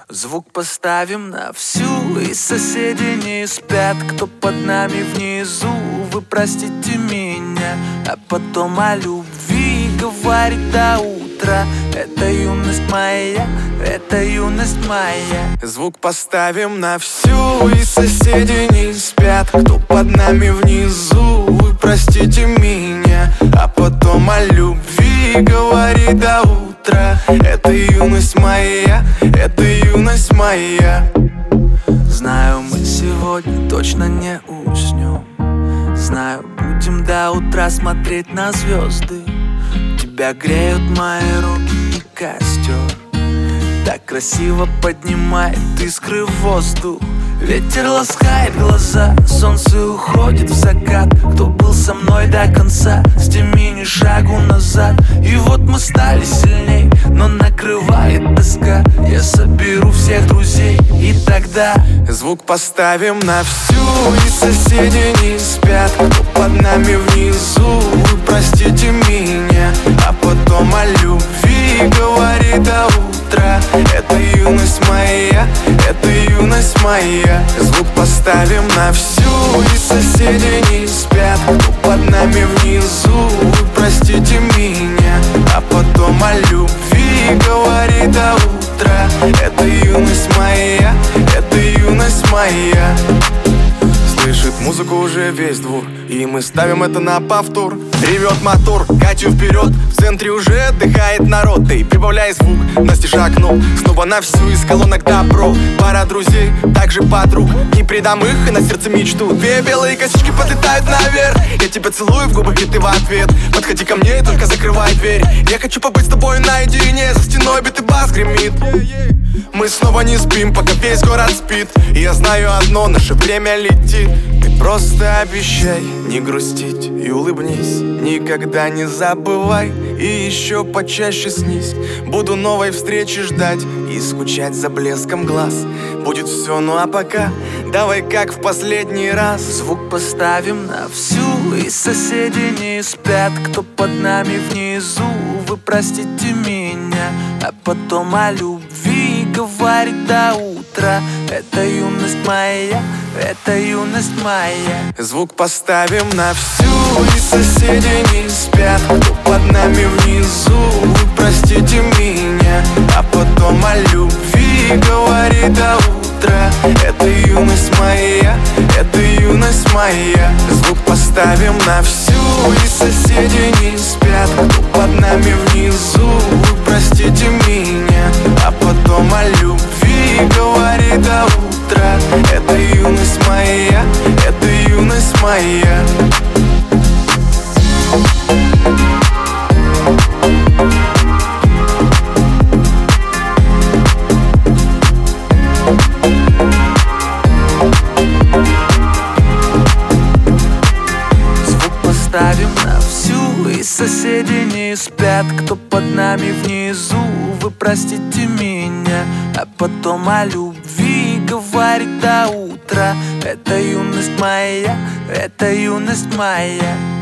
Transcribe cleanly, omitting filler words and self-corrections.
Звук поставим на всю, и соседи не спят. Кто под нами внизу, вы простите меня. А потом о любви говорит до утра. Это юность моя, это юность моя. Звук поставим на всю, и соседи не спят. Кто под нами внизу, вы простите меня. А потом о любви говорит до утра. Это юность моя, это юность моя. Знаю, мы сегодня точно не уснем. Знаю, будем до утра смотреть на звезды. Тебя греют мои руки и костер. Так красиво поднимает искры в воздух. Ветер ласкает глаза, солнце уходит в закат. Кто был со мной до конца, сними ни шагу назад. И вот мы стали сильней, но накрывает тоска. Я соберу всех друзей, и тогда звук поставим на всю, и соседи не спят. Кто под нами внизу, вы простите меня. А потом о любви говорит до утра. Это юность моя, это юность моя. Звук поставим на всю, и соседи не спят. Кто под нами внизу, вы простите меня. А потом о любви говорит до утра. Это юность моя, это юность моя. Слышит музыку уже весь двор, и мы ставим это на повтор. Ревет мотор, Катю вперед, в центре уже отдыхает народ. Ты прибавляй звук, настежь окно, снова на всю из колонок добро. Пара друзей, также подруг, не предам их и на сердце мечту. Две белые косички подлетают наверх, я тебя целую в губы, и ты в ответ. Подходи ко мне и только закрывай дверь. Я хочу побыть с тобой наедине, за стеной бит и бас гремит. Мы снова не спим, пока весь город спит. И я знаю одно, наше время летит. Ты просто обещай не грустить и улыбнись. Никогда не забывай и еще почаще снись. Буду новой встречи ждать и скучать за блеском глаз. Будет все, ну а пока давай как в последний раз. Звук поставим на всю, и соседи не спят. Кто под нами внизу, вы простите меня. А потом о любви говорит до утра. Это юность моя, это юность моя. Звук поставим на всю, и соседи не спят. Кто под нами внизу, вы простите меня. А потом о любви говорит до утра. Это юность моя, это юность моя. Звук поставим на всю, и соседи не спят. Кто под нами внизу, вы простите меня. А потом о любви говорит до утра. Это юность моя, это юность моя. Звук поставим на всю, и соседи не спят. Кто под нами внизу, вы простите меня. А потом о любви говорит до утра. Это юность моя, это юность моя.